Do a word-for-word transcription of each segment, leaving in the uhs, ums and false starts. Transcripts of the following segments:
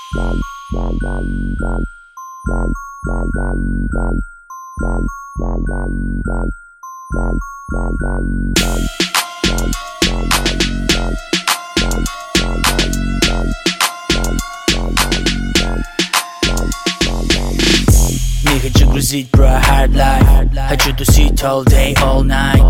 Не хочу грузить про hard life, хочу тусить all day, all night.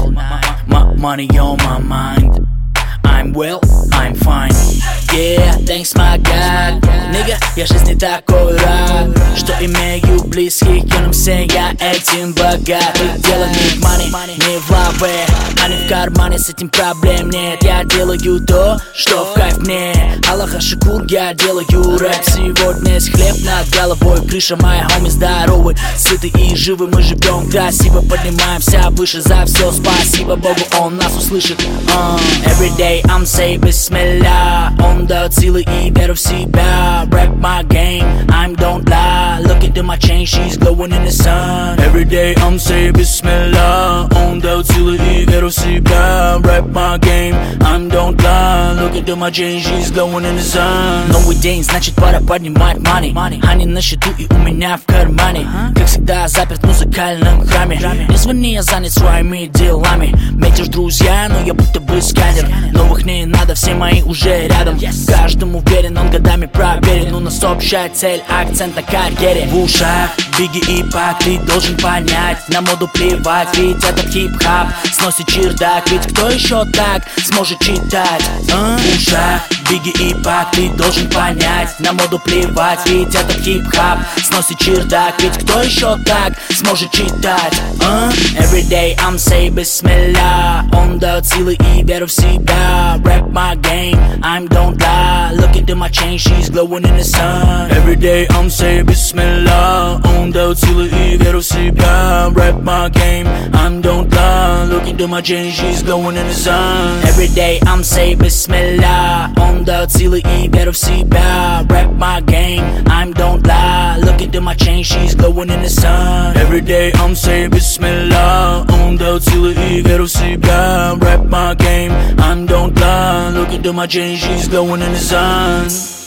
M- Money on my mind, I'm well, I'm fine. Yeah, thanks my God. Nigga, я жизни такой рад, что имею близких, you know what I'm saying, я этим богат. И дело не в money, не в лаве, а не в кармане, с этим проблем нет. Я делаю то, что в кайф мне. Аллаха шукур, я делаю рэп. Сегодня есть хлеб над головой, крыша моя, хоми здоровы, сыты и живы. Мы живем красиво, поднимаемся выше. За все спасибо Богу, Он нас услышит. uh, Every day I'm say бисмилля, он дает силы и веру в себя. Rap my game, I'm don't lie. Look into my chain, she's glowing in the sun. Every day I'm say бисмилля, он дает силы и веру в себя. Rap my game, I'm don't lie. Look into my chain, she's glowing in the sun. Новый день, значит пора поднимать money. Они на счету и у меня в кармане. Как всегда заперт в музыкальном храме. Не звони, я занят своими делами. Метишь друзья, но я будто бы сканер. Новых не надо, все мои уже рядом. Каждым уверен, он годами проверен. У нас общая цель, акцент на карьере. В ушах Бигги и Пак, ты должен понять. На моду плевать, ведь этот хип-хап сносит чердак. Ведь кто еще так сможет читать? А? В ушах Бигги и Пак, ты должен понять. На моду плевать, ведь этот хип-хап сносит чердак. Ведь кто еще так сможет читать? А? Every day I'm say бисмилля, он дает силы и веру в себя. Rap my game, I'm don't lie. Look into my chain, she's glowing in the sun. Every day I'm say бисмилля, он дает силы и веру в себя. Rap my game, I'm don't lie. Look into my chain, she's glowing in the sun. Every day I'm say бисмилля, он дает силы и веру в себя. Rap my game, I'm don't lie. Look into my chain, she's glowing in the sun. Every day I'm say бисмилля, он дает силы и веру в себя. Rap my game, I'm don't lie. Look into my chain, she's glowing in the sun.